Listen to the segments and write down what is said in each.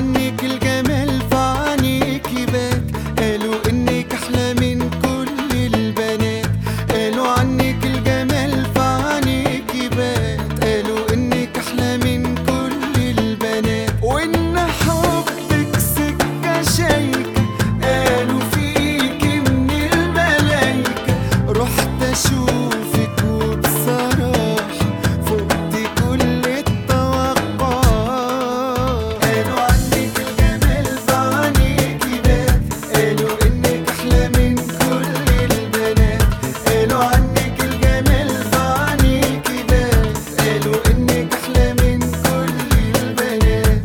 عنك الجمال في عينيكي بات، قالوا انك احلى من كل البنات. قالوا عنك الجمال في عينيكي بات، قالوا انك احلى من كل البنات. وان حبك سكة شايكة، قالوا فيكي من الملايكة. رحت اشوفك وبصراحة فقت كل التوقعات. قالوا عنك الجمال في عينيكي بات، قالوا انك احلى من كل البنات. قالوا عنك الجمال في عينيكي بات، قالوا انك احلى من كل البنات.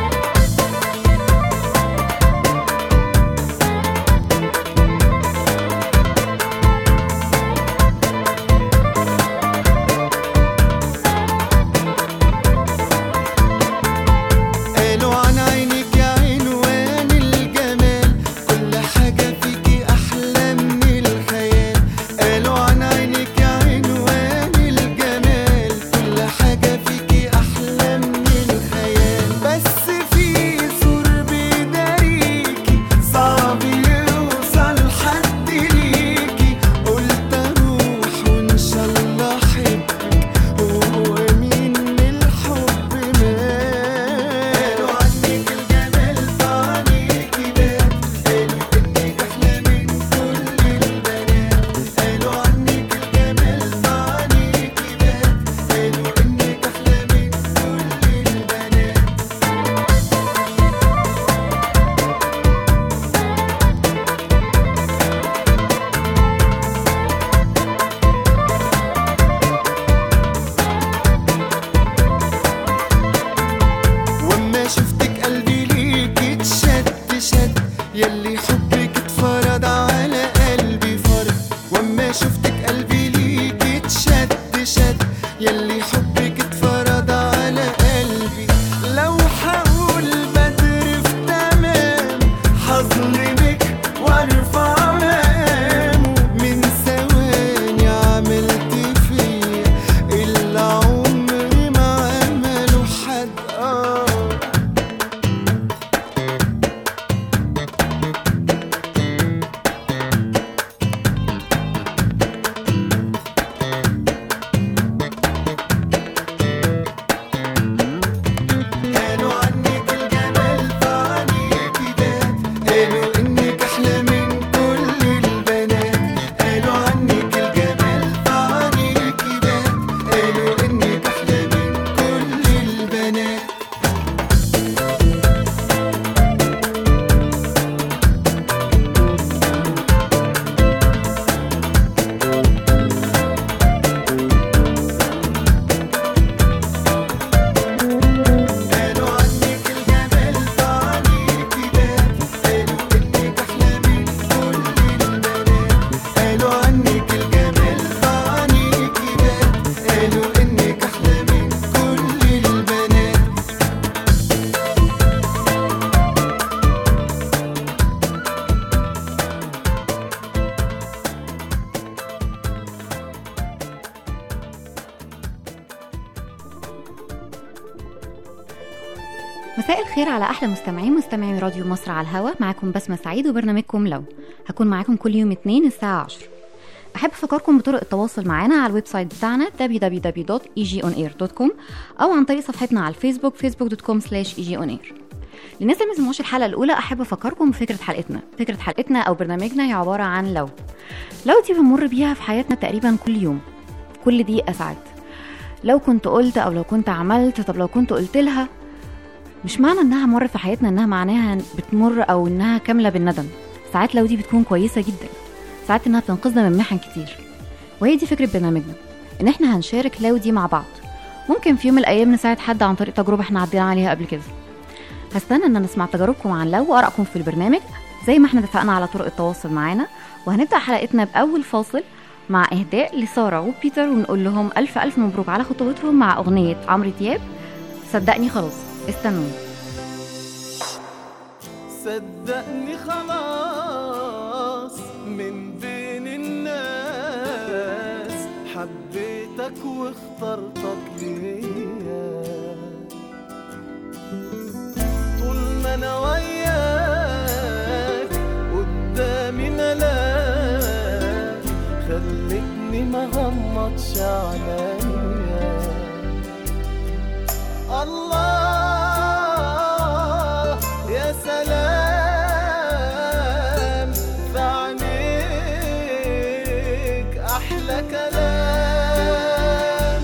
قالوا عن عينك يا عنوان الجمال، كل حاجة فيكي أحلى من الخيال. قالوا عن عينك يا عنوان الجمال، كل حاجة فيكي أحلى من الخيال. بس في سور بداريكي صعب يوصل حد ليكي. قلت أروح وإن شاء الله أحبك، هو مين الحب مات. قالوا عنك الجمال في عينيكي بات، قالوا انك احلى من كل البنات. قالوا عنك الجمال في عينيكي بات، قالوا انك احلى من كل البنات. وما شفتك قلبي ليكي اتشد شد، يلي حبك اتفرض على قلبي فرض. وما شفتك قلبي ليكي اتشد شد، يلي حبك اتفرض على قلبي. لو حقول بدر في تمام، حظلمك وارفع مقامه. من ثواني عملت فيا اللي عمري ما عمله حد. قالوا عنك الجمال في عينيكي بات، قالوا انك احلى من كل البنات. قالوا عنك الجمال في عينيكي بات، قالوا انك احلى من كل البنات. قالوا عنك الجمال في عينيكي بات، قالوا انك احلى من كل البنات. قالوا عنك الجمال في عينيكي بات، قالوا انك احلى من كل البنات. مساء الخير على احلى مستمعي راديو مصر على الهوا. معاكم بسمة سعيد وبرنامجكم لو. هكون معاكم كل يوم اثنين الساعة 10. احب افكركم بطرق التواصل معنا على الويب سايت بتاعنا www.egionair.com او عن طريق صفحتنا على الفيسبوك facebook.com/egionair. للناس اللي ما سمعوش الحلقة الأولى أحب أفكركم بفكرة حلقتنا. فكرة حلقتنا أو برنامجنا هي عبارة عن لو دي بنمر بيها في حياتنا تقريبا كل يوم، كل دقيقة ساعات. لو كنت قلت أو لو كنت عملت، طب لو كنت قلت لها. مش معنى انها مرت في حياتنا انها معناها بتمر او انها كاملة بالندم. ساعات لو دي بتكون كويسة جدا، ساعات انها بتنقذنا من محن كتير. وهي دي فكرة برنامجنا، ان احنا هنشارك لو دي مع بعض. ممكن في يوم من الايام نساعد حد عن طريق تجربة احنا عدينا عليها قبل كده. هستنى ان نسمع تجاربكم عن لو وارائكم في البرنامج زي ما احنا اتفقنا على طرق التواصل معانا. وهنبدأ حلقتنا بأول فاصل مع إهداء لسارة وبيتر، ونقول لهم ألف ألف مبروك على خطوتهم مع أغنية عمرو دياب صدقني خلاص. استنوني. صدقني خلاص من بين الناس، حبيتك واخترتك ليا. طول ما اللي ما غمضش عليا. الله يا سلام في عينيك أحلى كلام.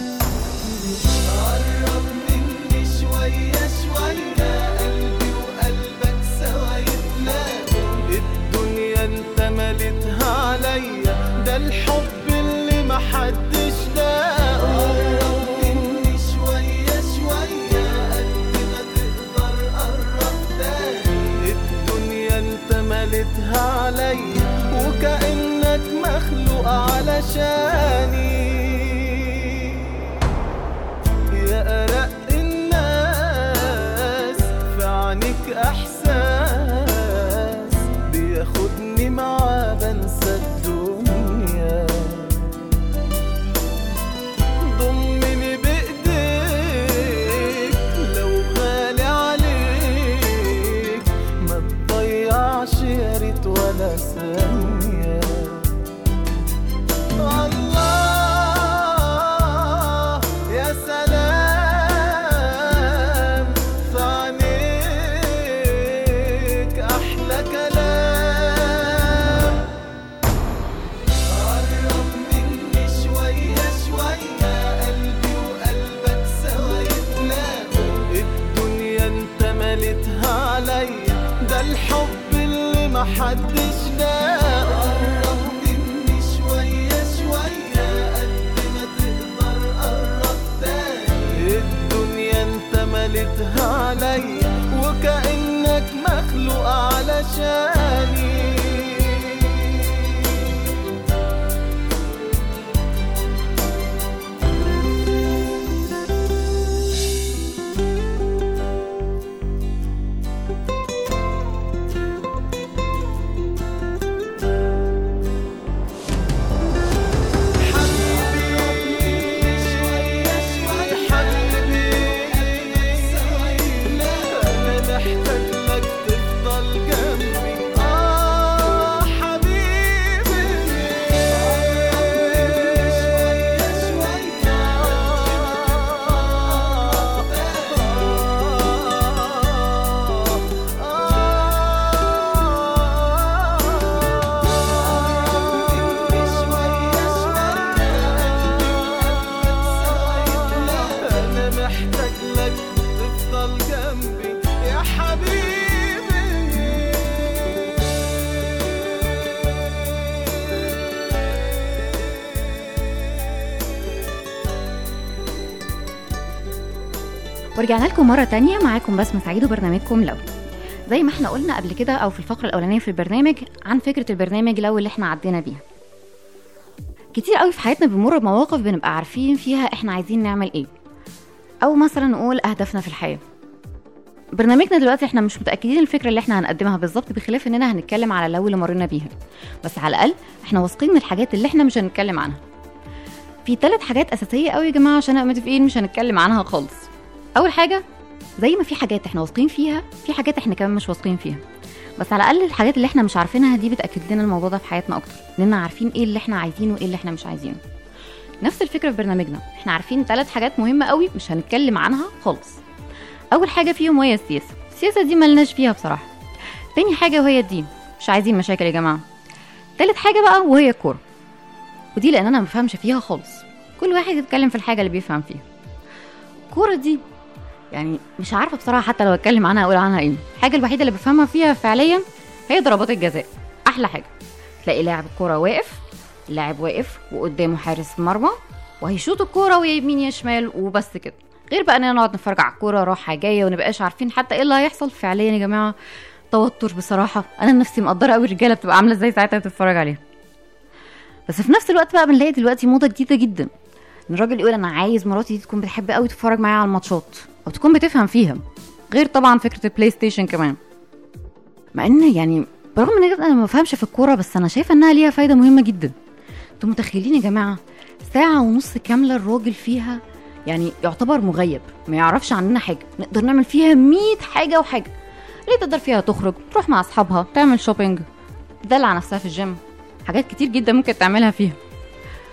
قرب مني شوية شوية قلبي وقلبك سوا يتلاقوا. الدنيا انت مليتها عليا ده الحب اللي محدش لاقوا. قرب مني شوية شوية قد ما تقدر قرب تاني. الدنيا انت مليتها عليا وكأنك مخلوق علشاني. يا أرق الناس في عينيك إحساس بياخدني معاه بنسى الدنيا. ضمني بإيديك لو غالي عليك ما تضيعش يا ريت ولا ثانية. الله يا سلام في عينيك أحلى كلام. قرب مني شوية شوية قلبي وقلبك سوا يتلاقوا. الدنيا انت مليتها عليا ده الحب اللي محدش لاقوا. قرب مني شوية شوية قد ما تقدر قرب تاني. الدنيا انت مليتها عليا وكأنك مخلوق علشاني. ورجعنا لكم مرة تانية معاكم بسمة سعيد وبرنامجكم لو. زي ما احنا قلنا قبل كده او في الفقرة الاولانية في البرنامج عن فكرة البرنامج لو اللي احنا عدينا بيها. كتير قوي في حياتنا بنمر بمواقف بنبقى عارفين فيها احنا عايزين نعمل ايه، او مثلا نقول اهدافنا في الحياة. برنامجنا دلوقتي احنا مش متأكدين الفكرة اللي احنا هنقدمها بالظبط، بخلاف اننا هنتكلم على لو اللي مرينا بيها، بس على الاقل احنا واثقين من الحاجات اللي احنا مش هنتكلم عنها. في 3 حاجات اساسية قوي يا جماعة عشان نبقى متفقين مش هنتكلم عنها خالص. اول حاجة، زي ما في حاجات احنا واثقين فيها في حاجات احنا كمان مش واثقين فيها، بس على الاقل الحاجات اللي احنا مش عارفينها دي بتاكد لنا الموضوع ده في حياتنا اكتر، لاننا عارفين ايه اللي احنا عايزينه وايه اللي احنا مش عايزينه. نفس الفكره في برنامجنا، احنا عارفين 3 حاجات مهمه قوي مش هنتكلم عنها خالص. اول حاجه فيهم وهي السياسه دي ملناش فيها بصراحه. تاني حاجه وهي الدين، مش عايزين مشاكل يا جماعه. تالت حاجه بقى وهي الكوره، ودي لان انا ما بفهمش فيها خالص، كل واحد يتكلم في الحاجه اللي بيفهم فيها. الكوره دي يعني مش عارفه بصراحه حتى لو اتكلم عنها اقول عنها ايه. الحاجه الوحيده اللي بفهمها فيها فعليا هي ضربات الجزاء. احلى حاجه تلاقي لاعب الكوره واقف، اللاعب واقف وقدامه حارس مرمى وهيشوط الكوره ويمين يا شمال وبس كده، غير بقى اننا نقعد نتفرج على الكوره رايحه جايه ونبقاش عارفين حتى ايه اللي هيحصل. فعليا يا جماعه توتر بصراحه، انا نفسي مقدره قوي الرجاله بتبقى عامله ازاي ساعتها تتفرج عليها. بس في نفس الوقت بقى بنلاقي دلوقتي موضه جديده جدا ان الراجل يقول انا عايز مراتي دي تكون بتحب قوي تتفرج معايا على الماتشات او تكون بتفهم فيها، غير طبعا فكره البلاي ستيشن كمان. مع ان يعني برغم ان انا ما بفهمش في الكوره بس انا شايفه انها ليها فايده مهمه جدا. انتوا متخيلين يا جماعه ساعه ونص كامله الراجل فيها يعني يعتبر مغيب، ما يعرفش عننا حاجه، نقدر نعمل فيها 100 حاجه وحاجه. ليه تقدر فيها تخرج، تروح مع اصحابها، تعمل شوبينج، تدلع نفسها في الجيم، حاجات كتير جدا ممكن تعملها فيها.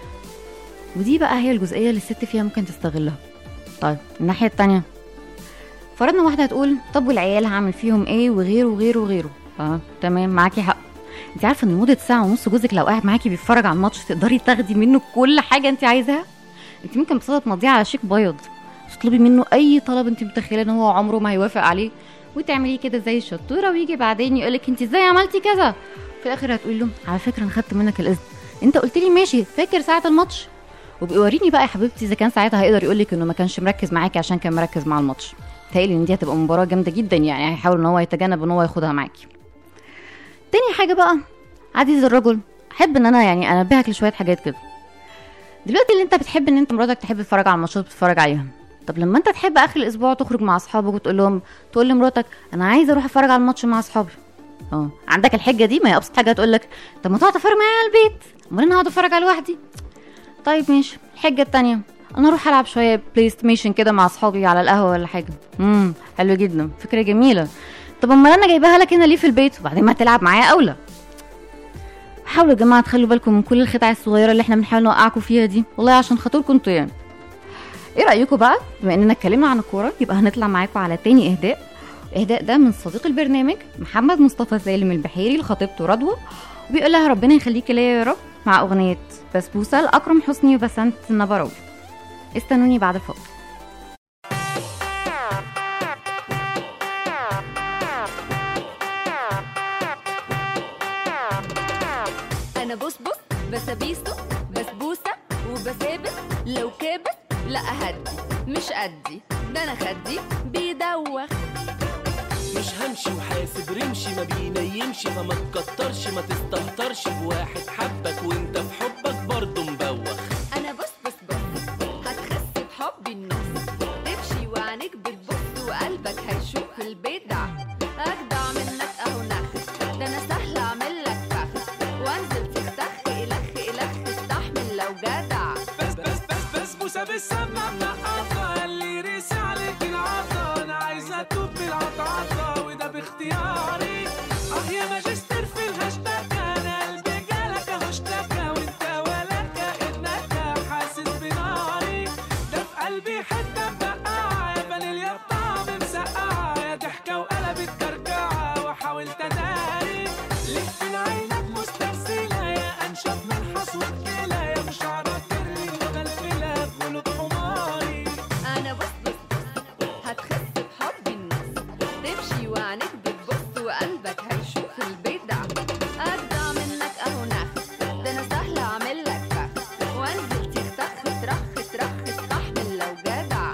ودي بقى هي الجزئيه اللي الست فيها ممكن تستغلها. طيب الناحيه التانية، فرضنا واحده هتقول طب والعيال هعمل فيهم ايه وغيره وغيره وغيره. تمام، معاكي حق. انت عارفه ان لمده ساعه ونص جوزك لو قاعد معاكي بيتفرج على الماتش تقدري تاخدي منه كل حاجه انت عايزاها. انت ممكن ببساطه تمضيه على شيك بياض، تطلبي منه اي طلب انت متخيله ان هو عمره ما هيوافق عليه، وتعمليه كده زي الشطوره، ويجي بعدين يقولك انت ازاي عملتي كذا. في الاخر هتقول له على فكره انا خدت منك الاذن، انت قلت لي ماشي، فاكر ساعه الماتش؟ وبيوريني بقى يا حبيبتي اذا كان ساعتها هيقدر يقولك انه ما كانش مركز معاكي عشان كان مركز مع الماتش. تهيألي ان دي هتبقى مباراه جامده جدا، يعني هيحاول ان هو يتجنب ان هو ياخدها معاكي. تاني حاجه بقى عزيز الرجل، احب ان انا يعني انبهك لشويه حاجات كده. دلوقتي اللي انت بتحب ان انت مراتك تحب تتفرج على الماتشات بتتفرج عليها، طب لما انت تحب اخر الاسبوع تخرج مع اصحابك تقول لمراتك انا عايزه اروح اتفرج على الماتش مع اصحابي، عندك الحجه دي؟ ما هي ابسط حاجه تقول لك طب ما تقعد تتفرج معايا على البيت، امال انا هقعد اتفرج على لوحدي. طيب ماشي. الحجه التانية، انا اروح العب شويه بلاي ستيشن كده مع اصحابي على القهوه ولا حاجه. حلو جدا، فكره جميله. طب امال انا جايباها لك هنا ليه في البيت وبعدين ما تلعب معايا اولى؟ حاولوا يا جماعه تخلوا بالكم من كل الخدع الصغيره اللي احنا بنحاول نوقعكم فيها دي، والله عشان خاطركم انتوا يعني. ايه رايكم بقى بما اننا اتكلمنا عن الكوره، يبقى هنطلع معاكم على تاني اهداء ده من صديق البرنامج محمد مصطفى سالم البحيري لخطيبته رضوى، وبيقول لها ربنا يخليكي ليا يا رب، مع اغنيه بسبوسه لاكرم حسني وبسنت النبراوي. استنوني بعد الفاصل. انا بص بسابيسو بسبوسه وبسابس، لو كابس لا اهدي مش قدي، ده انا خدي بيدوخ. مش همشي وحاسب رمشي ما بينيمش، فما تكترش ما تستهترش بواحد حبك وانت في حبك برضه مبوخ. انا بص هتخس بحبي النص، تمشي وعينيك بتبص وقلبك هيشوف البدع، اجدع منك اهو نخ، ده انا سهل اعمل لك فخ وانزل تختخ الخ استحمل لو جدع. بسبوسه بالسمنه منقطه اللي ريس عليك العطا، انا عايزه اتوب بالعطعطه وده باختياري. يا ماجستير في الهاشتاج، انا قلبي جالك اهو اشتكى وانت ولا كانك حاسس بناري، ده في قلبي حته مبقعه يا فانيليا بطعم مسقعه، يا ضحكه وقلبت كركعه وحاولت اداري، لف عينك مسترسله يا انشف من حصوه كلى، يا مش عارف ترمي مغلفله بقلوب حماري. انا بص هتخس بحبي النص، تمشي وعينيك بتبص وقلبك هيشوف البدع، اجدع منك اهو نخ، ده انا سهل اعمل لك فخ وانزل تختخ ترخ استحمل لو جدع.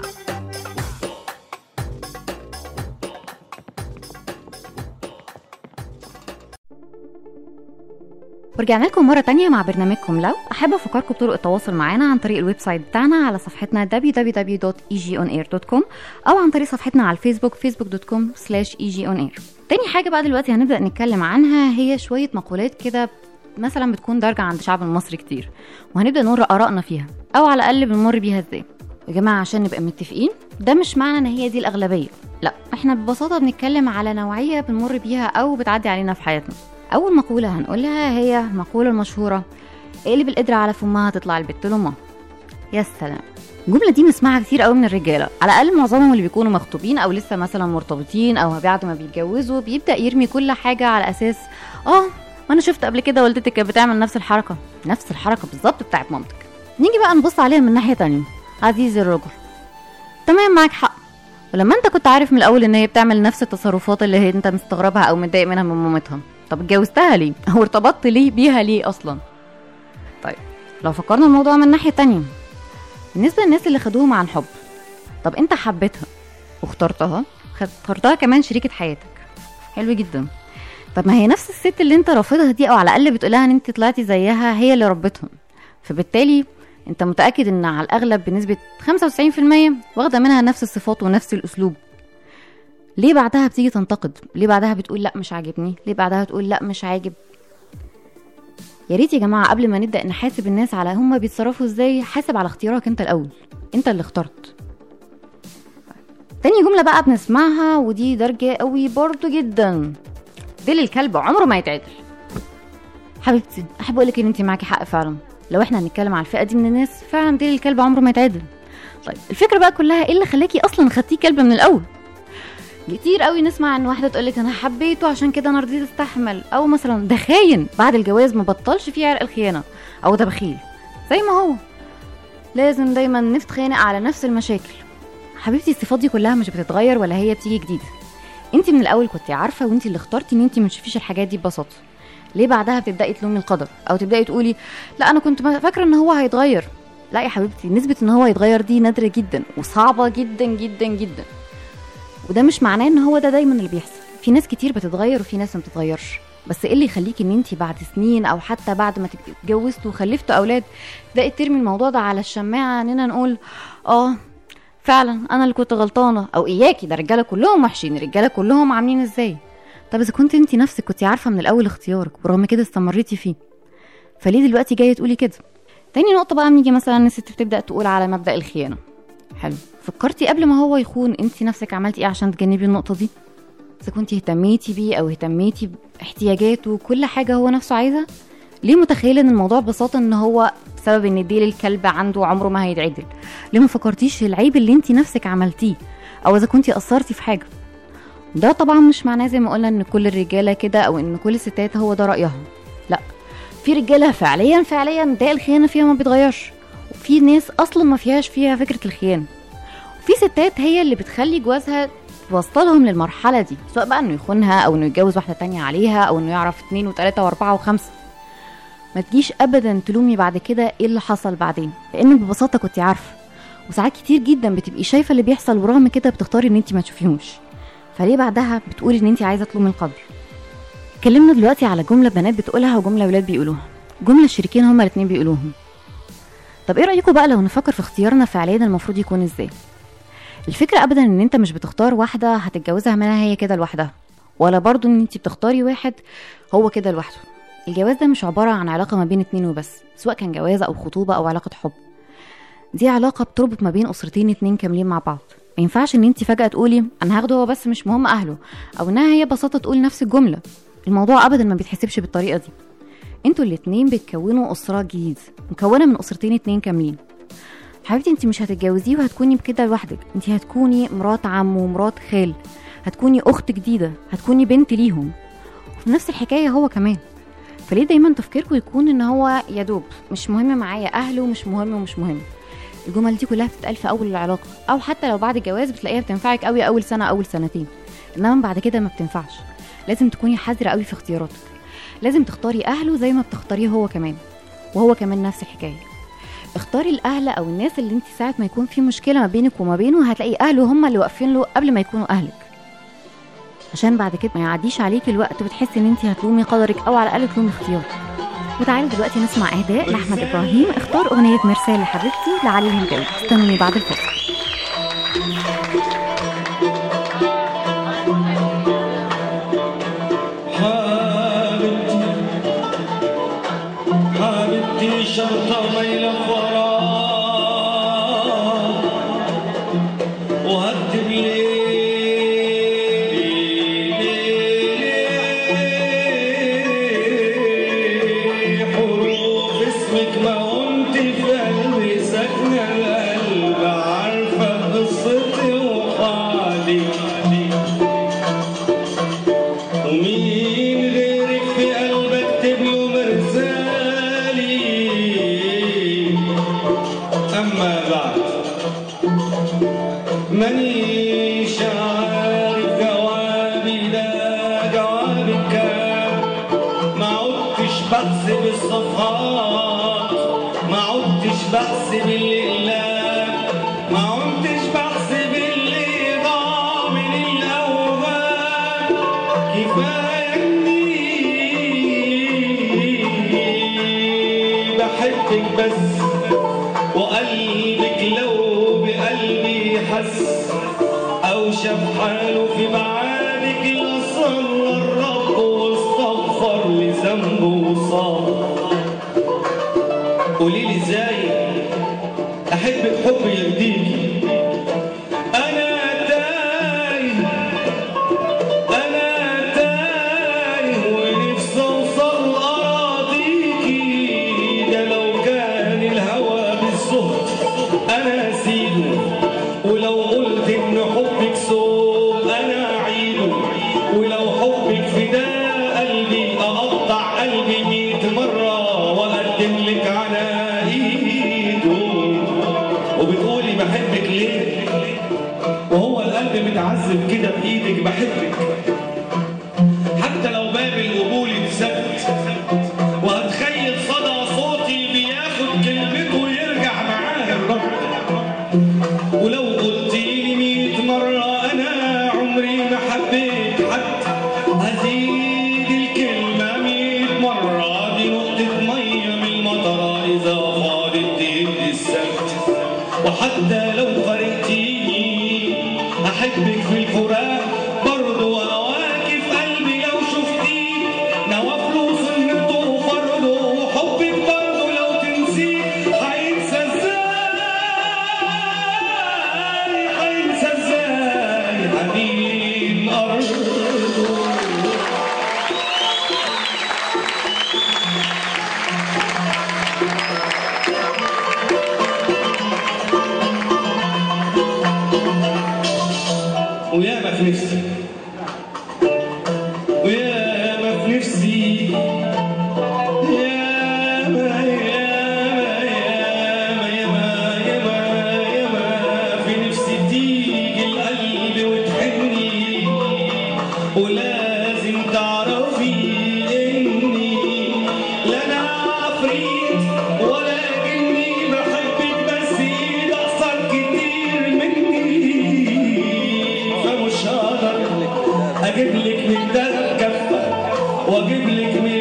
ورجعنا لكم مرة تانية مع برنامجكم لو. أحب أفكركم بطرق التواصل معنا عن طريق الويب سايت بتاعنا على صفحتنا www.egionair.com أو عن طريق صفحتنا على الفيسبوك facebook.com/egionair. تاني حاجة بقى دلوقتي هنبدأ نتكلم عنها هي شوية مقولات كده مثلا بتكون دارجة عند الشعب المصري كتير، وهنبدأ نقول آرائنا فيها أو على الأقل بنمر بيها ازاي. يا جماعة عشان نبقى متفقين، ده مش معنى ان هي دي الأغلبية، لا، احنا ببساطة بنتكلم على نوعية بنمر بيها أو بتعدي علينا في حياتنا. أول مقولة هنقولها هي المقولة المشهورة اللي بالقدرة على فمها تطلع البت لأمها. يا سلام، الجملة دي بنسمعها كتير قوي من الرجالة، على الأقل معظمهم اللي بيكونوا مخطوبين أو لسه مثلا مرتبطين أو بعد ما بيتجوزوا بيبدأ يرمي كل حاجة على أساس ما أنا شفت قبل كده والدتك كانت بتعمل نفس الحركة بالظبط بتاعت مامتك. نيجي بقى نبص عليها من ناحية تانية. عزيزي الرجل، تمام معاك حق، ولما انت كنت عارف من الأول ان هي بتعمل نفس التصرفات اللي هي انت مستغربها أو متضايق منها من مامتها، طب اتجوزتها ليه او ارتبطت ليه بيها ليه اصلا؟ طيب لو فكرنا الموضوع من ناحية تانية، بالنسبة للناس اللي خدوهم عن حب، طب انت حبيتها واخترتها كمان شريكة حياتك، حلو جدا. طب ما هي نفس الست اللي انت رافضها دي، او على الاقل بتقولها ان انت طلعتي زيها، هي اللي ربتهم، فبالتالي انت متأكد ان على الاغلب بنسبة 95% واخدة منها نفس الصفات ونفس الاسلوب. ليه بعدها بتيجي تنتقد؟ ليه بعدها بتقول لا مش عاجبني؟ ليه بعدها تقول لا مش عاجب؟ يا ريت يا جماعه قبل ما نبدا نحاسب الناس على هم بيتصرفوا ازاي، حاسب على اختيارك انت الاول، انت اللي اخترت. تاني جمله بقى بنسمعها ودي درجه قوي برضو جدا، ديل الكلب عمره ما يتعدل. حبيبتي احب اقولك ان انت معاكي حق فعلا، لو احنا هنتكلم على الفئه دي من الناس، فعلا ديل الكلب عمره ما يتعدل. طيب الفكره بقى كلها ايه اللي خلاكي اصلا خدتيه كلب من الاول؟ كتير قوي نسمع ان واحده تقولك انا حبيته عشان كده انا رضيت استحمل، او مثلا ده خاين بعد الجواز ما بطلش فيه عرق الخيانه، او ده بخيل. زي ما هو لازم دايما نتخانق على نفس المشاكل. حبيبتي الصفات دي كلها مش بتتغير ولا هي بتيجي جديده. انت من الاول كنت عارفه وانت اللي اخترتي ان انت ما تشوفيش الحاجات دي ببساطه. ليه بعدها بتبداي تلومي القدر او تبداي تقولي لا انا كنت فاكره ان هو هيتغير؟ لا يا حبيبتي، نسبه ان هو يتغير دي نادره جدا وصعبه جدا جدا جدا، وده مش معناه ان هو ده دايما اللي بيحصل. في ناس كتير بتتغير وفي ناس ما بتتغيرش، بس ايه اللي يخليكي ان انت بعد سنين او حتى بعد ما اتجوزتوا وخلفتوا اولاد تبداي ترمي الموضوع ده على الشماعه اننا نقول فعلا انا اللي كنت غلطانه، او اياكي ده الرجاله كلهم وحشين، الرجاله كلهم عاملين ازاي؟ طب اذا كنت انت نفسك كنت عارفه من الاول اختيارك ورغم كده استمريتي فيه، فليه دلوقتي جايه تقولي كده؟ تاني نقطه بقى نيجي مثلا الست بتبدا تقول على مبدا الخيانه. حلو، فكرتي قبل ما هو يخون انت نفسك عملتي ايه عشان تجنبي النقطه دي؟ اذا كنت اهتميتي بيه او اهتميتي باحتياجاته وكل حاجه هو نفسه عايزها، ليه متخيله ان الموضوع ببساطه ان هو بسبب ان ديل الكلب عنده عمره ما هيتعدل؟ ليه ما فكرتيش العيب اللي انت نفسك عملتيه او اذا كنتي قصرتي في حاجه؟ ده طبعا مش معناه زي ما قلنا ان كل الرجاله كده او ان كل الستات هو ده رايهم. لا، في رجاله فعليا ده الخيانه فيها ما بيتغيرش، وفي ناس اصلا ما فيهاش فيها فكره الخيانه، وفي ستات هي اللي بتخلي جوازها توصلهم للمرحله دي، سواء بقى انه يخونها او انه يتجوز واحده تانية عليها او انه يعرف 2 و3 و4 و5. ما تجيش ابدا تلومي بعد كده ايه اللي حصل بعدين، لان ببساطه كنت عارفه، وساعات كتير جدا بتبقي شايفه اللي بيحصل ورغم كده بتختاري ان انت ما تشوفيهوش، فليه بعدها بتقولي ان انت عايزه تلومي القدر؟ اتكلمنا دلوقتي على جمله بنات بتقولها وجمله ولاد بيقولوها، جمله الشريكين هما الاثنين بيقولوهم. طب ايه رايكم بقى لو نفكر في اختيارنا فعليا المفروض يكون ازاي؟ الفكره ابدا ان انت مش بتختار واحده هتتجوزها منها هي كده لوحدها، ولا برضو ان انت بتختاري واحد هو كده لوحده. الجواز ده مش عباره عن علاقه ما بين 2 وبس، سواء كان جواز او خطوبه او علاقه حب. دي علاقه بتربط ما بين اسرتين 2 كاملين مع بعض. ما ينفعش ان انت فجاه تقولي انا هاخده هو بس مش مهم اهله، او انها هي ببساطه تقول نفس الجمله. الموضوع ابدا ما بيتحسبش بالطريقه دي. انتوا الاتنين بتكونوا اسره جديده مكونه من اسرتين 2 كاملين. حبيبتي انت مش هتتجوزيه وهتكوني بكده لوحدك، انت هتكوني مرات عم ومرات خال، هتكوني اخت جديده، هتكوني بنت ليهم، وفي نفس الحكايه هو كمان. فليه دايما تفكيركم يكون ان هو يدوب مش مهم معايا اهله، مش مهم ومش مهم؟ الجمل دي كلها بتتقال في اول العلاقه، او حتى لو بعد الجواز بتلاقيها بتنفعك قوي اول سنه اول سنتين، انما بعد كده ما بتنفعش. لازم تكوني حذره قوي في اختياراتك، لازم تختاري اهله زي ما بتختاريه هو كمان، وهو كمان نفس الحكايه. اختاري الاهل او الناس اللي انت ساعه ما يكون في مشكله ما بينك وما بينه هتلاقي اهله هم اللي واقفين له قبل ما يكونوا اهلك، عشان بعد كده ما يعديش عليك الوقت وبتحسي ان انت هتلومي قدرك او على الاقل تلومي اختيارك. وتعالي دلوقتي نسمع اهداء لاحمد ابراهيم، اختار اغنيه مرسال لحبيبتي لعلي الهجاوي. استنوني بعد الفاصل. حبيبتي شرطة ميلة فراغ وهكتب لي حروف اسمك ما قمت في قلبي ساكنة القلب، عارفة قصتي وحالي، ومين غيرك في قلبك اكتب له مرسالي. أما بعد مانيش عارف جوابي ده جوابك كام، ما عدتش بحسب الصفحات، ما عدتش بحسب الأقلام، ما عدتش بحسب اللي ضاع من الأوهام. كفاية إني بحبك بس، وقلبك لو بقلبي حس أو شاف حاله في بعادك لصلى الرب واستغفر لذنبه وصاب. قوليلي ازاي أحبك حب يرضيكي، أنا تايه ونفسي أوصل أراضيكي، ده لو كان ولو حبك فداء قلبي أقطع قلبي 100 مرة وأقدم لك على إيده. وبتقولي بحبك ليه وهو القلب متعذب كده بإيدك؟ بحبك حتى لو باب القبول اتسد، وهتخيل صدى صوتي بياخد كلمته ويرجع معاه الرد. ولو قلتيلي 100 مرة أنا عمري ما حبيت حد، هزيد الكلمة 100 مرة. دي نقطة مية من المطرة إذا فاضت تهد السد. وحتى لو فرقتيني أحبك في الفراق برضه وأنا واقف قلبي. لو شفتيك نوافله وسنته وفرضه وحبك برضه لو تنسيه هينسى ازاي، هينسى ازاي حنين أرضه. وياما في نفسي وياما في نفسي ياما ياما ياما ياما ياما ياما في نفسي تيجي القلب وتحني. ولازم تعرفي إني لا أنا عفريت ولا إني بحبك، بس إيد أقصر كتير مني. فمش هقدر أجيب لك من ده كفة وأجيب لك من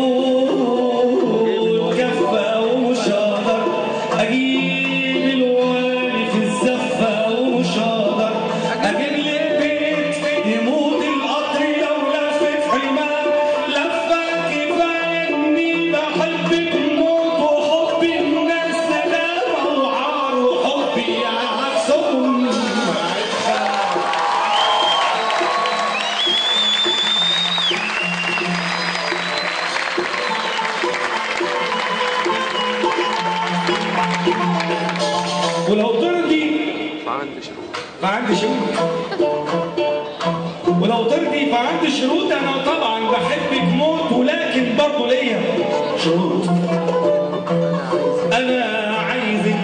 الياقوت كفة، ومش هقدر أجيب الوالي في الزفة، ومش هقدر أجيب لك بيت يموت القطر لو لف في حماه لفة. كفاية إني بحبك موت، وحبي الناس ندامة وعار، وحبي على نفسهم ولو ترضي فعندي شروط. ولو ترضي فعندي شروط. انا طبعا بحبك موت، ولكن برضه ليا شروط. انا عايزك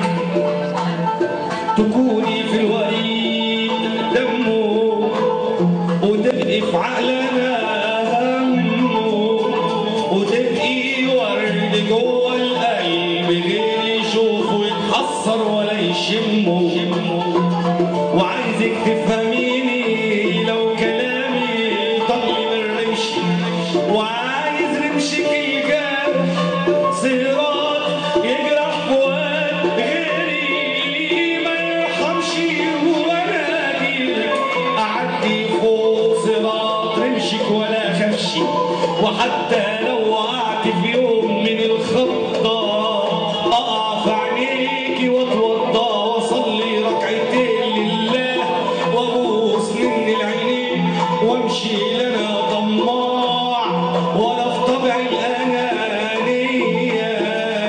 تكوني في الوريد دمه، وتبقي في عقلنا همه، وتبقي ورد جوه القلب غير يشوفه يتحسر ولا يشمه. وعايزك تفهميني لو كلامي طل من رمشي، وعايز رمشك الجارح صراط يجرح فؤاد غيري ما يرحمش. وانا اجيلك اعدي فوق صراط رمشك ولا خفشي. وحتى لو وقعت في يوم من الخطة اقع في عينيكي واتوضى واصلي ركعتين لله وابوس من العينين وامشي. لنا طماع ولا في طبعي الانانيه.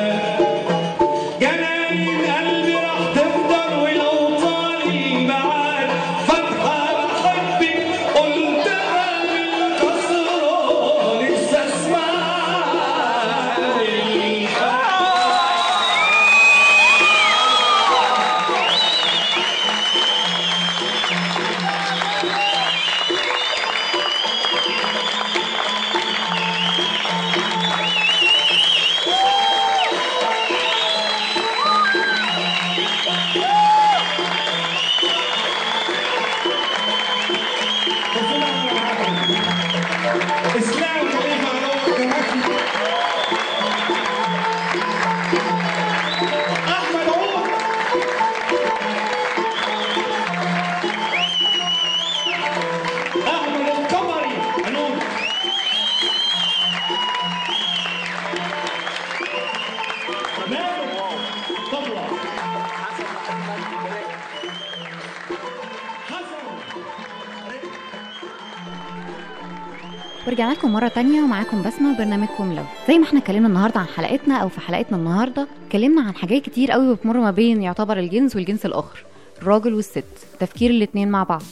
جناين قلبي راح تفضل ولو طال الميعاد فاتحه بحبك قلتها بالكسرة لسه اسمع. اسلام خليفه علوة كماكي، احمد عمر، احمد القمري عنون، نايم طبلة، ورجعنا لكم مرة تانية ومعاكم بسمة وبرنامجكم لو. زي ما احنا اتكلمنا النهاردة عن حلقتنا او في حلقتنا النهاردة اتكلمنا عن حاجات كتير قوي بتمر ما بين يعتبر الجنس والجنس الاخر، الراجل والست، تفكير الاتنين مع بعض.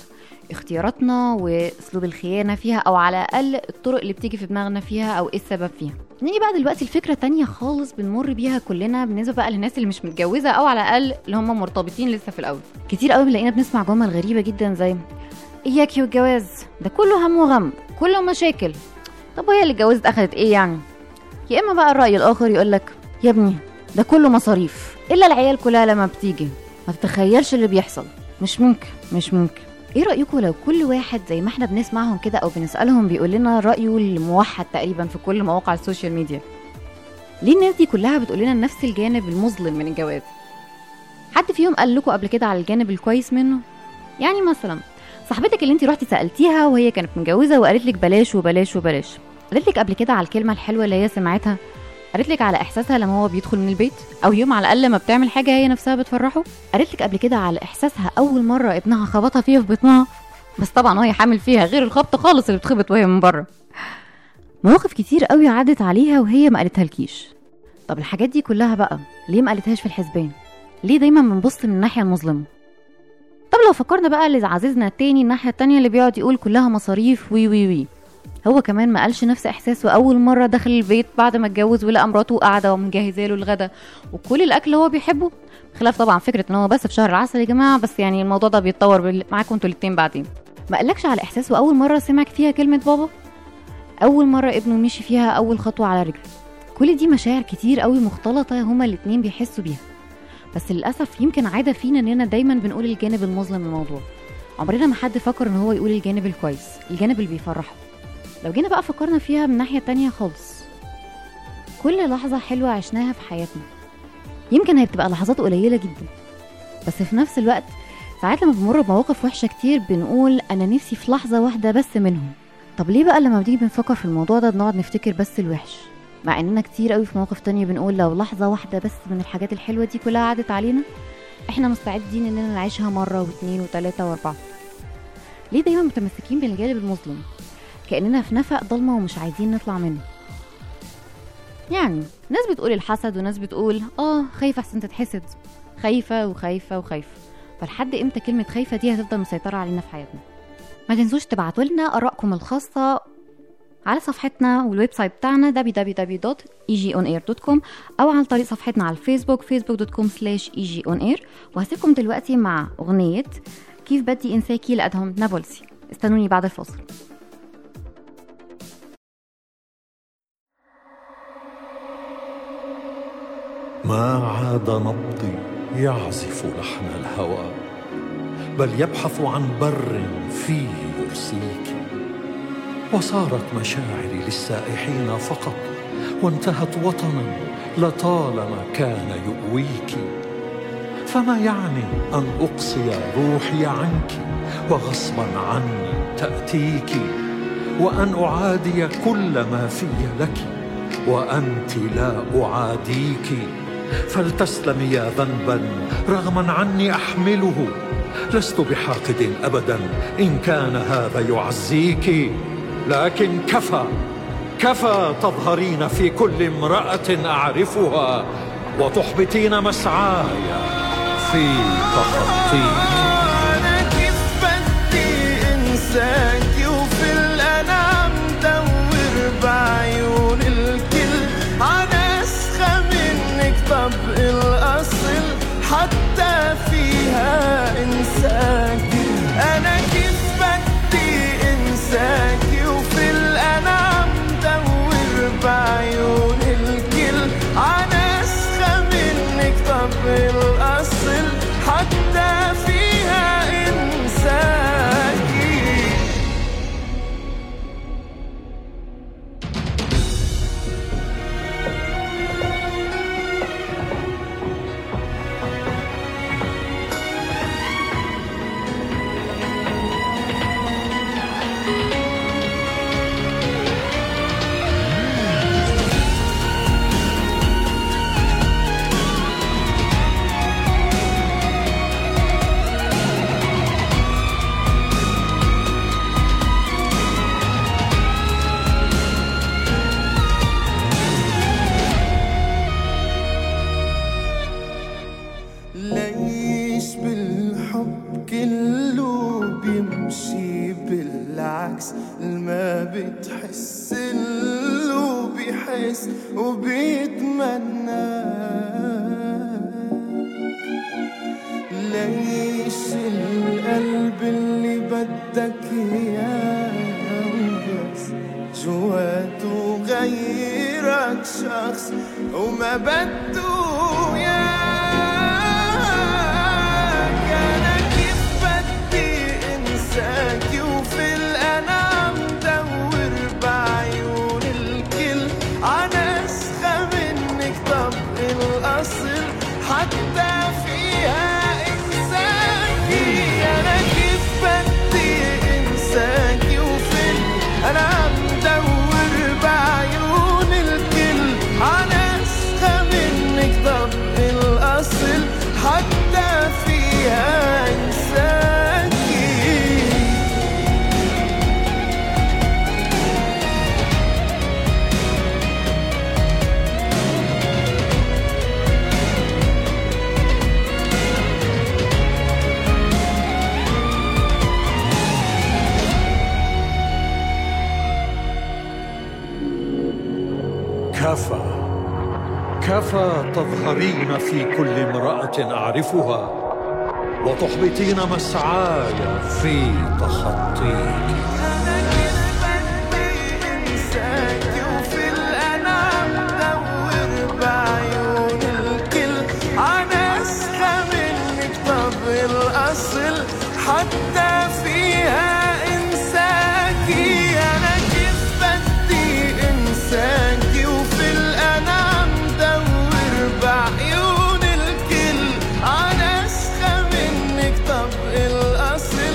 اختياراتنا واسلوب الخيانه فيها، او على الاقل الطرق اللي بتيجي في دماغنا فيها او ايه السبب فيها. نيجي بقى دلوقتي الفكره تانية خالص بنمر بيها كلنا بالنسبه بقى للناس اللي مش متجوزه، او على الاقل اللي هم مرتبطين لسه في الاول. كتير قوي بنلاقينا بنسمع جمل غريبه جدا زي اياكي والجواز، ده كله هم وغم، كله مشاكل. طب وهي اللي اتجوزت اخدت ايه يعني؟ يا اما بقى الراي الاخر يقولك يا ابني ده كله مصاريف، الا العيال كلها لما بتيجي ما تتخيلش اللي بيحصل، مش ممكن. ايه رايكم لو كل واحد زي ما احنا بنسمعهم كده او بنسالهم بيقول لنا رايه الموحد تقريبا في كل مواقع السوشيال ميديا؟ ليه الناس دي كلها بتقول لنا نفس الجانب المظلم من الجواز؟ حد فيهم قال لكم قبل كده على الجانب الكويس منه؟ يعني مثلا صاحبتك اللي انت رحتي سالتيها وهي كانت متجوزه وقالت لك بلاش وبلاش وبلاش، قالت لك قبل كده على الكلمه الحلوه اللي هي سمعتها؟ قالت لك على احساسها لما هو بيدخل من البيت، او يوم على الاقل ما بتعمل حاجه هي نفسها بتفرحه؟ قالت لك قبل كده على احساسها اول مره ابنها خبطها فيها في بطنها، بس طبعا وهي حامل فيها، غير الخبط خالص اللي بتخبط وهي من بره. مواقف كتير قوي عدت عليها وهي ما قالتها لكيش. طب الحاجات دي كلها بقى ليه ما قالتهاش في الحسبان؟ ليه دايما بنبص من الناحيه المظلمه؟ طب لو فكرنا بقى لعزيزنا التاني الناحيه التانيه اللي بيقعد يقول كلها مصاريف وي، هو كمان ما قالش نفس احساسه اول مره دخل البيت بعد ما اتجوز ولقى مراته قاعده ومجهزه له الغدا وكل الاكل اللي هو بيحبه، خلاف طبعا فكره ان هو بس في شهر العسل يا جماعه، بس يعني الموضوع ده بيتطور معاكم انتوا الاثنين بعدين. ما قالكش على احساسه اول مره سمعك فيها كلمه بابا، اول مره ابنه مشي فيها اول خطوه على رجله. كل دي مشاعر كتير قوي مختلطه هما الاثنين بيحسوا بيها، بس للاسف يمكن عاده فينا اننا دايما بنقول الجانب المظلم من الموضوع، عمرنا ما حد فكر ان هو يقول الجانب الكويس، الجانب اللي بيفرحه. لو جينا بقى فكرنا فيها من ناحية تانية خالص، كل لحظة حلوة عشناها في حياتنا يمكن هي بتبقى لحظات قليلة جدا، بس في نفس الوقت ساعات لما بنمر بمواقف وحشة كتير بنقول أنا نفسي في لحظة واحدة بس منهم. طب ليه بقى لما بنيجي بنفكر في الموضوع ده بنقعد نفتكر بس الوحش، مع اننا كتير قوي في مواقف تانية بنقول لو لحظة واحدة بس من الحاجات الحلوة دي كلها عدت علينا احنا مستعدين اننا نعيشها مرة واثنين وثلاثة واربعة؟ ليه دايما متمسكين بالجانب المظلم كأننا في نفق ضلمة ومش عايزين نطلع منه؟ يعني ناس بتقول الحسد وناس بتقول خايفة احسن تتحسد، خايفة. فلحد امتى كلمة خايفة دي هتفضل مسيطرة علينا في حياتنا؟ ما تنسوش تبعتوا لنا آرائكم الخاصة على صفحتنا والويب سايت بتاعنا www.egionair.com او عن طريق صفحتنا على الفيسبوك facebook.com/egionair. وهسيبكم دلوقتي مع أغنية كيف بدي انساكي لأدهم نابلسي. استنوني بعد الفاصل. ما عاد نبضي يعزف لحن الهوى، بل يبحث عن بر فيه يرسيك. وصارت مشاعري للسائحين فقط، وانتهت وطنا لطالما كان يؤويك. فما يعني أن أقصي روحي عنك وغصبا عني تأتيك، وأن أعادي كل ما في لك وأنت لا أعاديك. فلتسلمي يا ذنبا رغما عني أحمله، لست بحاقد أبدا إن كان هذا يعزيك. لكن كفى تظهرين في كل امرأة أعرفها وتحبطين مسعاي في تخطيك. أنا كيف بدي إنساكي وفي الأنام دور بعيون الكل أنا أسخى منك. طب الأصل حتى فيها إنساكي. أنا كيف بدي إنساكي وفي الأنام دور بعيون الكل أنا أسخى منك. طب الأصل حتى فيها إنساكي. ما بتحس اللي بيحس وبيتمنى. ليش القلب اللي بدك اياه بس جواته غيرك شخص وما بده اياك. انا كيف بدي انساك وفي الانام دور بعيون الكل على اسخى منك. طب الاصل حتى فيها انساكي. انا كيف بدي انساكي وفي الانام دور بعيون الكل على اسخى منك. طب الاصل حتى فيها انساكي. كفى تظهرين في كل امرأة أعرفها وتحبطين مسعاي في تخطيك. أنا كيف بدي انساك وفي الأنام دور بعيون الكل أنا أسخى منك. طب الأصل حتى فيها انساكي. أنا كيف بدي انساك وفي الأنام دور بعيون الكل أنا أسخى منك. طب الأصل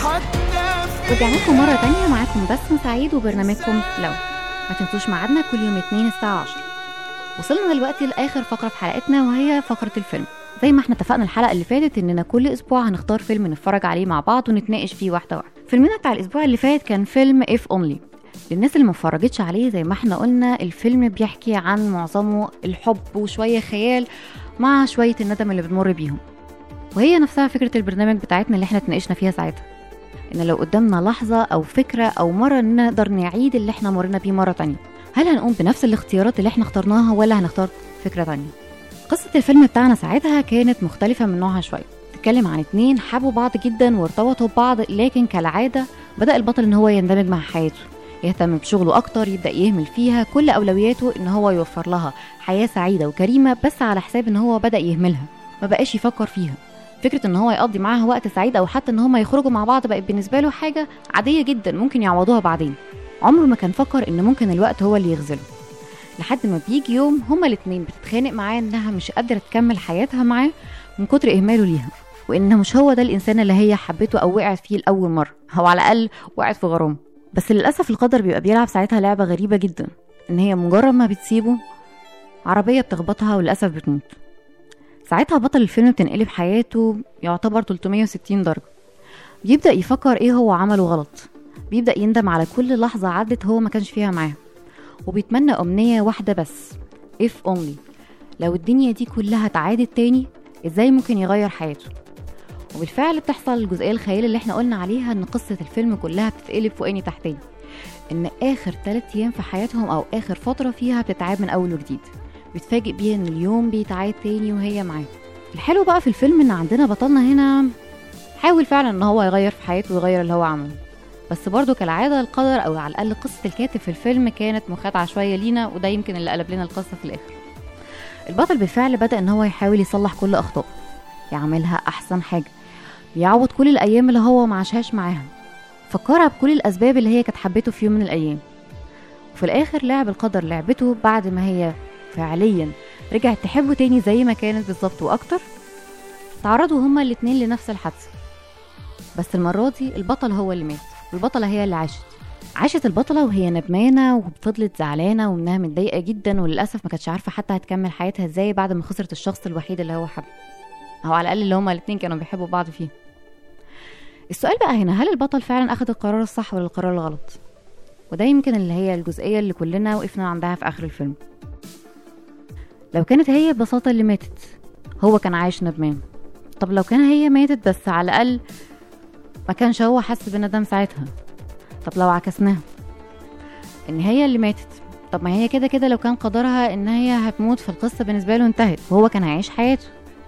حتى فيها. ورجعنا لكم مرة تانية، معاكم بسمة سعيد وبرنامجكم لو. ما تنسوش ميعادنا كل يوم 2 الساعة 10. وصلنا دلوقتي لآخر فقرة في حلقتنا وهي فقرة الفيلم. زي ما احنا اتفقنا الحلقة اللي فاتت اننا كل اسبوع هنختار فيلم نتفرج عليه مع بعض ونتناقش فيه واحدة واحدة. فيلمنا بتاع الاسبوع اللي فات كان فيلم If Only. للناس اللي مفرجتش عليه، زي ما احنا قلنا الفيلم بيحكي عن معظمه الحب وشوية خيال مع شوية الندم اللي بنمر بيهم. وهي نفسها فكرة البرنامج بتاعتنا اللي احنا اتناقشنا فيها ساعتها، ان لو قدامنا لحظة او فكرة او مرة نقدر نعيد اللي احنا مرينا بيه مرة تانية، هل هنقوم بنفس الاختيارات اللي احنا اخترناها ولا هنختار فكرة تانية؟ قصة الفيلم بتاعنا ساعتها كانت مختلفة من نوعها شوية. تتكلم عن 2 حبوا بعض جدا وارتبطوا ببعض، لكن كالعادة بدأ البطل ان هو يندمج مع حياته، يهتم بشغله اكتر، يبدأ يهمل فيها. كل اولوياته ان هو يوفر لها حياة سعيدة وكريمة، بس على حساب ان هو بدأ يهملها، ما بقاش يفكر فيها. فكرة ان هو يقضي معاها وقت سعيد او حتى ان هما يخرجوا مع بعض بقت بالنسبة له حاجة عادية جدا ممكن يعوضوها بعدين. عمره ما كان فكر ان ممكن الوقت هو اللي يغزله، لحد ما بيجي يوم هما الاتنين بتتخانق معاه انها مش قادرة تكمل حياتها معاه من كتر اهماله ليها، وانه مش هو ده الانسان اللي هي حبته او وقعت فيه لاول مرة، او على الاقل وقعت في غرام. بس للاسف القدر بيبقى بيلعب ساعتها لعبة غريبة جدا، ان هي مجرد ما بتسيبه عربية بتخبطها وللاسف بتموت. ساعتها بطل الفيلم بتنقلب حياته يعتبر 360 درجة. بيبدأ يفكر ايه هو عمله غلط، بيبدأ يندم على كل لحظة عدت هو ما كانش فيها معاه، وبيتمنى أمنية واحدة بس، if only، لو الدنيا دي كلها اتعادت تاني ازاي ممكن يغير حياته. وبالفعل بتحصل الجزئية الخيال اللي احنا قلنا عليها، ان قصة الفيلم كلها بتتقلب فوقاني تحتاني، ان اخر 3 ايام في حياتهم او اخر فترة فيها بتتعاد من اول وجديد، بيتفاجئ بيها ان اليوم بيتعاد تاني وهي معاه. الحلو بقى في الفيلم ان عندنا بطلنا هنا حاول فعلا ان هو يغير في حياته ويغير اللي هو عمله، بس برضو كالعادة القدر او على الاقل قصة الكاتب في الفيلم كانت مخادعة شوية لينا، وده يمكن اللي قلب لنا القصة في الاخر. البطل بالفعل بدأ ان هو يحاول يصلح كل اخطائه، يعملها احسن حاجة، يعوض كل الايام اللي هو ما عاشهاش معاها، فكرها بكل الاسباب اللي هي كانت حبته في يوم من الايام. وفي الاخر لعب القدر لعبته بعد ما هي فعليا رجعت تحبه تاني زي ما كانت بالظبط واكتر. تعرضوا هما الاتنين لنفس الحادثة، بس المرة دي البطل هو اللي مات والبطلة هي اللي عاشت البطلة وهي ندمانة وفضلت زعلانة وانها متضايقة جدا، وللأسف ما كانتش عارفة حتى هتكمل حياتها ازاي بعد ما خسرت الشخص الوحيد اللي هو حبه، او على الأقل اللي هما الاتنين كانوا بيحبوا بعض فيه. السؤال بقى هنا، هل البطل فعلا أخذ القرار الصح ولا القرار الغلط؟ وده يمكن اللي هي الجزئية اللي كلنا وقفنا عندها في آخر الفيلم. لو كانت هي ببساطة اللي ماتت هو كان عايش ندمان، طب لو كان هي ماتت بس على الأقل ما كانش هو حس بالندم ساعتها. طب لو عكسناها، ان هي اللي ماتت. طب ما هي كده كده لو كان قدرها ان هي هتموت، فالقصة بالنسبة له انتهت وهو كان هيعيش حياته.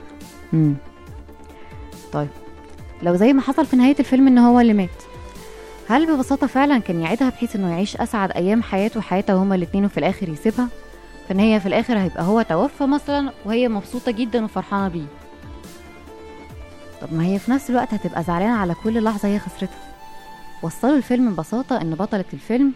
طيب لو زي ما حصل في نهاية الفيلم ان هو اللي مات، هل ببساطة فعلا كان يعيدها بحيث انه يعيش اسعد ايام حياته وحياتها هما الاتنين وفي الاخر يسيبها؟ فان هي في الاخر هيبقى هو توفى مثلا وهي مبسوطة جدا وفرحانة بيه. طب ما هي في نفس الوقت هتبقى زعلانة على كل لحظة هي خسرتها. وصلوا الفيلم ببساطة ان بطلة الفيلم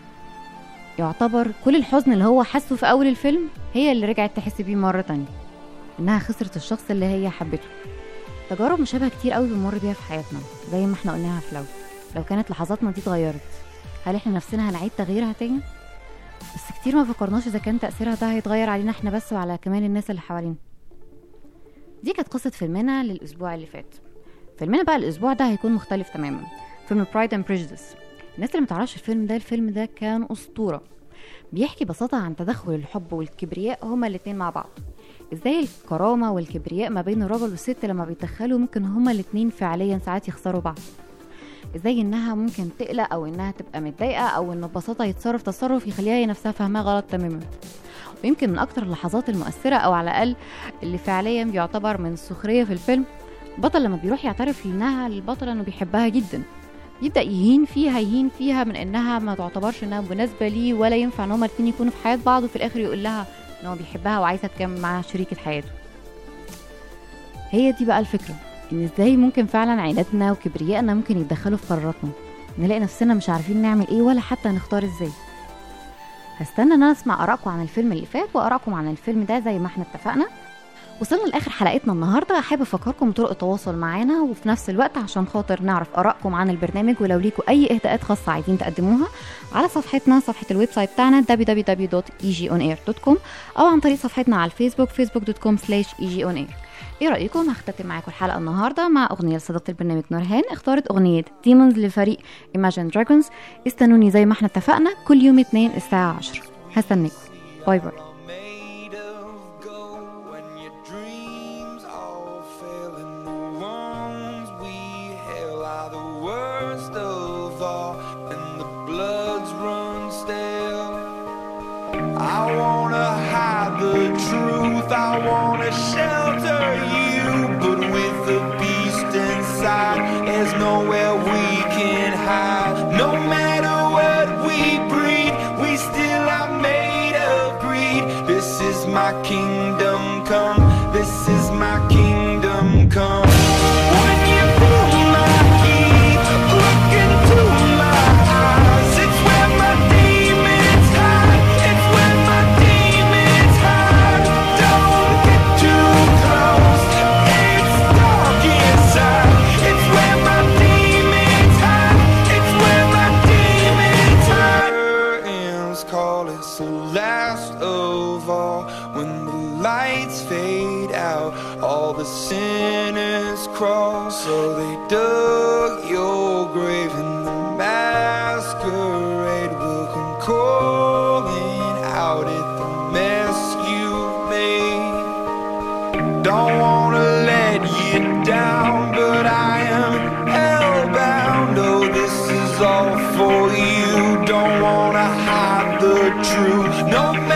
يعتبر كل الحزن اللي هو حسه في اول الفيلم هي اللي رجعت تحس بيه مرة تانية، انها خسرت الشخص اللي هي حبته. تجارب مشابهة كتير قوي بنمر بيها في حياتنا زي ما احنا قلناها في لو كانت لحظاتنا دي اتغيرت، هل احنا نفسنا هنعيد تغييرها تاني؟ بس كتير ما فكرناش اذا كان تأثيرها ده هيتغير علينا احنا بس وعلى كمان الناس اللي حوالينا. دي كانت قصة فيلمنا للأسبوع اللي فات. فيلمنا بقى الأسبوع ده هيكون مختلف تماما، فيلم Pride and Prejudice. الناس اللي متعرفش الفيلم ده كان أسطورة، بيحكي ببساطة عن تدخل الحب والكبرياء هما الاتنين مع بعض. ازاي الكرامة والكبرياء ما بين الرجل والست لما بيتدخلوا ممكن هما الاتنين فعليا ساعات يخسروا بعض. ازاي انها ممكن تقلق او انها تبقى متضايقة او ان ببساطة يتصرف تصرف يخليها هي نفسها فاهمها غلط تماما. ويمكن من اكتر اللحظات المؤثرة او على الاقل اللي فعليا بيعتبر من السخرية في الفيلم، بطل لما بيروح يعترف لانها البطلة انه بيحبها جدا، يبدأ يهين فيها من انها ما تعتبرش انها مناسبة ليه ولا ينفع ان هما الاتنين يكونوا في حياة بعض، وفي الاخر يقول لها ان هو بيحبها وعايزة تكمل معاها شريكة حياته. هي دي بقى الفكرة، ان ازاي ممكن فعلا عنادنا وكبريائنا ممكن يتدخلوا في قراراتنا، نلاقي نفسنا مش عارفين نعمل ايه ولا حتى نختار ازاي. هستنى ان انا اسمع ارائكم عن الفيلم اللي فات وارائكم عن الفيلم ده زي ما احنا اتفقنا. وصلنا لاخر حلقتنا النهارده، حابب افكركم بطرق التواصل معانا وفي نفس الوقت عشان خاطر نعرف ارائكم عن البرنامج، ولو ليكم اي اهداءات خاصه عايزين تقدموها على صفحتنا، صفحه الويب سايت بتاعنا www.egionair.com او عن طريق صفحتنا على الفيسبوك facebook.com/egionair. ايه رايكم؟ هختتم معاكم الحلقه النهارده مع اغنيه لصديقه البرنامج نورهان، اختارت اغنيه ديمونز لفريق Imagine Dragons. استنوني زي ما احنا اتفقنا كل يوم 2 الساعه 10. هستناكم. باي باي. I wanna hide the truth, I wanna shelter you, but with the beast inside, there's nowhere we can hide. No matter what we breed, we still are made of greed. This is my kingdom come, this is my kingdom come. When you pull my key, look into my eyes, it's where my demons hide, it's where my demons hide. Don't get too close, it's dark inside, it's where my demons hide, it's where my demons hide. Curtains call it the last of all. When the lights fade out, all the sinners crawl. So they dug your grave and the masquerade will come calling out at the mess you've made. Don't wanna let you down, but I am hellbound. Oh, this is all for you. Don't wanna hide the truth. No